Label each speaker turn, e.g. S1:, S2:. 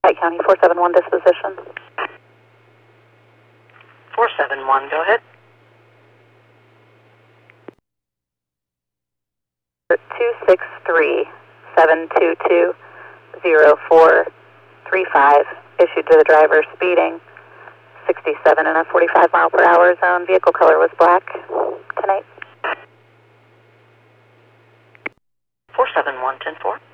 S1: Pike County 471 disposition.
S2: 471, go ahead.
S1: 263-722-0435, issued to the driver speeding 67 in a 45 mile per hour zone. Vehicle color was black. Tonight.
S2: 471, 10-4.